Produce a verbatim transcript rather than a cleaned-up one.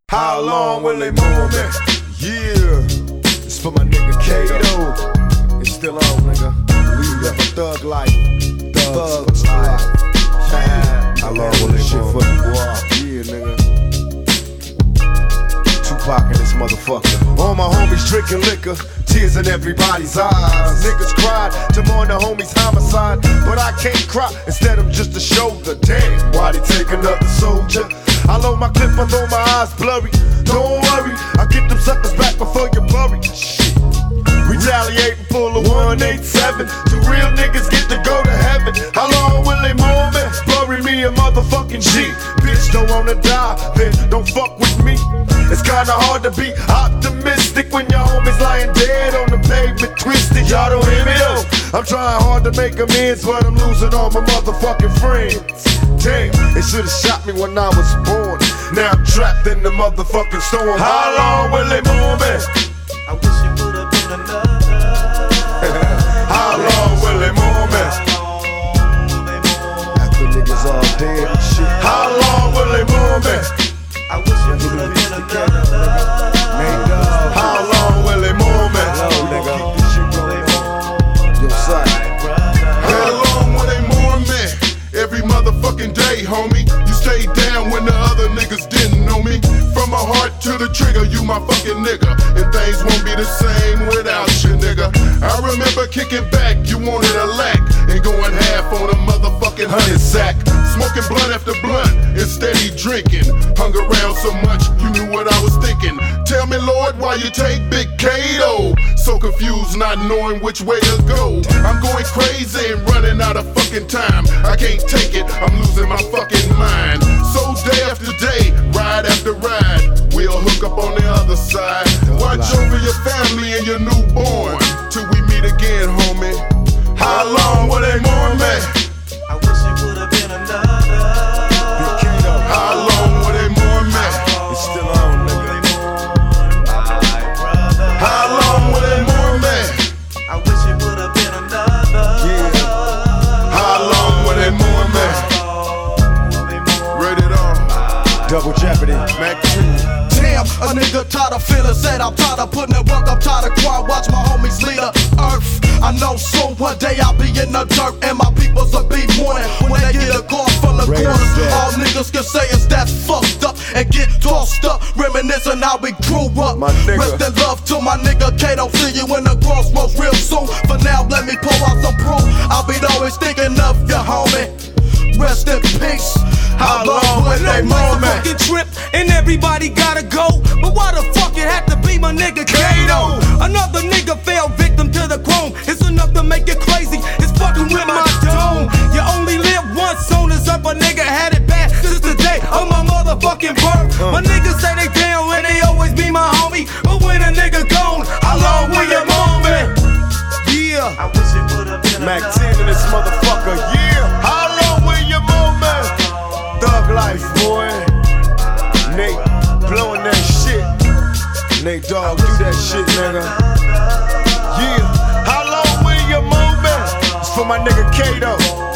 How long will they move me? Yeah, it's for my nigga Kato. It's still on, nigga. We live a thug life. Thug life. How long will they shit for the boy? Yeah, nigga. Tupac and this motherfucker. All my homies drinking liquor, tears in everybody's eyes. Niggas cried to mourn the homies' homicide, but I can't cry, instead I'm just a shoulder. Damn, why they take another soldier? I load my clip, although my eyes blurry. Don't worry, I get them suckers back before you bury. Shit. Retaliating full of one eighty-seven. Two real niggas get to go to heaven. How long will they mourn me? Bury me a motherfucking G. Bitch, don't wanna die, then don't fuck with me. It's kinda hard to be optimistic when your homies lying dead on the pavement, twisted. Y'all don't hear me though. I'm trying hard to make amends, but I'm losing all my motherfucking friends. Damn, they should've shot me when I was born. Now I'm trapped in the motherfucking storm. How long will they mourn me? I wish it would've been another. How long will they mourn me? After niggas all dead and shit. How long will they mourn me? I wish it would've been another. How long will they mourn me? Hello, nigga. Yo, son. How long will they mourn me? Every motherfucking day, homie. You stayed down when the other niggas didn't know me. From my heart to the trigger, you my fucking nigga. And things won't be the same without you, nigga. I remember kicking back, you wanted a lack, and going half on a motherfucking honey sack. Smoking blunt after blunt and steady drinking. Hung around so much, you knew what I was thinking. Tell me, Lord, why you take Big Kato? So confused, not knowing which way to go. I'm going crazy and running out of fucking time. I can't take it, I'm losing my fucking mind. So day after day, ride after ride, we'll hook up on the other side. Watch over your family and your newborn till we meet again, homie. How long will they mourn me? I wish it would've been another. How long will they mourn me? It's still on, nigga. How long will they mourn me? I wish it would've been another. Yeah. How long will they mourn me? Rated R. Double Jeopardy, Mac two. Damn, a nigga tired of feeling sad. I'm tired of putting in work, I'm tired of crying. Watch my homies lead the earth. I know soon one day I'll be in the dirt, and my peoples will be mourning when they get a call from the corners. All niggas can say is that's fucked up and get tossed up, reminiscing how we grew up. My nigga. Rest in love to my nigga Kato. See you in the crossroads real soon. For now, let me pull out some proof. I'll be always thinking of you, homie. Rest in peace. How long will they mourn me? Fucking trip and everybody gotta go, but why the fuck it had to be my nigga Kato? Another nigga fell victim to the chrome. It's enough to make you crazy. It's fucking with my dome. You only live once, soon as up a nigga had it bad since the day of my motherfucking birth. My niggas say they down and they always be my homie, but when a nigga gone, how long will you mourn me? Yeah. I wish it would've been Mac another. ten in this motherfucker, yeah. How long will you mourn me? Thug life, boy. Nate blowing that shit. Nate Dogg, do that shit, nigga. Yeah. How long will you mourn me? It's for my nigga Kato.